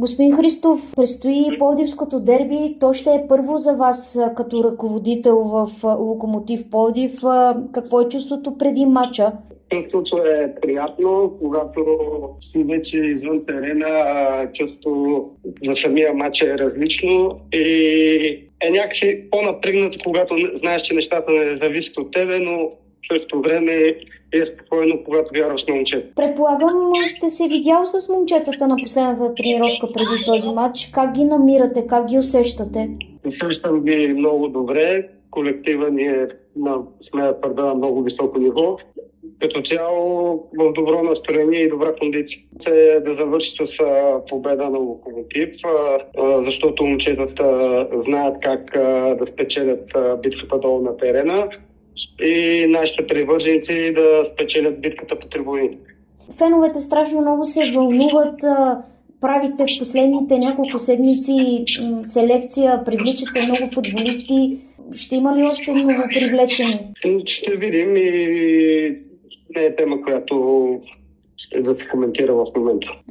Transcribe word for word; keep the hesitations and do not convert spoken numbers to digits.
Господин Христов, предстои Пловдивското дерби. То ще е първо за вас като ръководител в Локомотив Пловдив. Какво е чувството преди матча? Чувството е приятно, когато си вече извън терена, чувството за самия матч е различно и е някакси по-напрегнато, когато знаеш, че нещата не зависят от тебе, но в същото време е спокойно, когато вярваш на момчета. Предполагам, сте се видял с момчетата на последната тренировка преди този матч. Как ги намирате, как ги усещате? Усещам ги много добре. Колектива ни е на, смея твърда, на много високо ниво. Като цяло в добро настроение и добра кондиция. Се да завърши с а, победа на Локомотив, а, а, защото момчетата знаят как а, да спечелят а, битката долу на терена и нашите привърженици да спечелят битката по трибуните. Феновете страшно много се вълнуват. Правите в последните няколко седмици селекция, привличате много футболисти. Ще има ли още много привлечени? Ще видим и не е тема, която е да се коментира в момента.